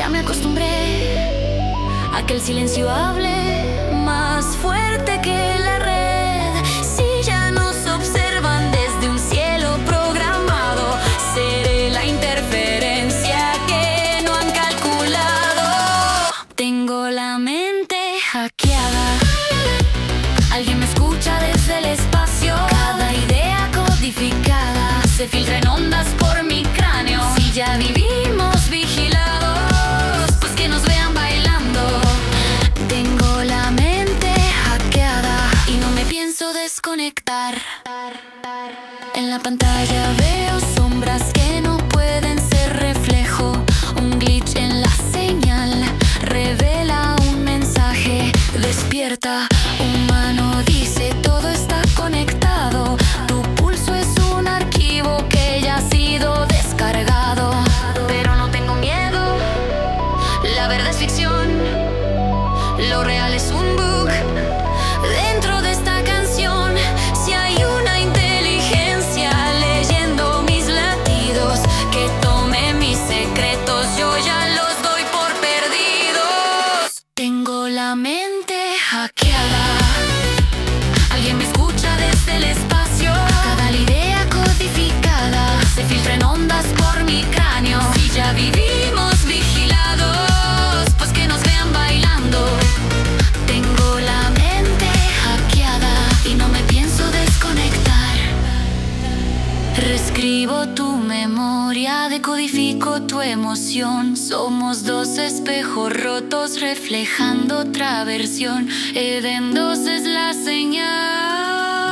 me acostumbré a que el silencio hable más fuerte que la red. Si ya nos observan desde un cielo programado, seré la interferencia que no han calculado. Tengo la mente hackeada. Alguien me escucha desde el espacio. Cada idea codificada se filtra en ondas por mi cráneo. Si ya vivimos vigilados, pues que nos vean bailando. Tengo la mente hackeada y no me pienso desconectar. En la pantalla veo sombras que no pueden ser reflejo. Un glitch en la señal revela un mensaje. Despierta, humano, dice todo está conectado. Tu pulso es un archivo que ya ha sido descargado. Pero no tengo miedo, la verdad es ficción. Lo real es un bug dentro de esta canción. Si hay una inteligencia leyendo mis latidos, que tome mis secretos, yo ya los doy por perdidos. Tengo la mente hackeada. Alguien me escucha desde el espacio. Cada idea codificada se filtra en ondas por mi cráneo. Si ya vivimos vigilados, pues que nos vean bailando. Tengo la mente hackeada y no me pienso desconectar. Reescribo tu memoria, decodifico tu emoción. Somos dos espejos rotos reflejando otra versión. Eden 2 es la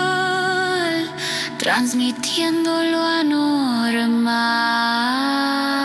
señal, transmitiendo lo anormal.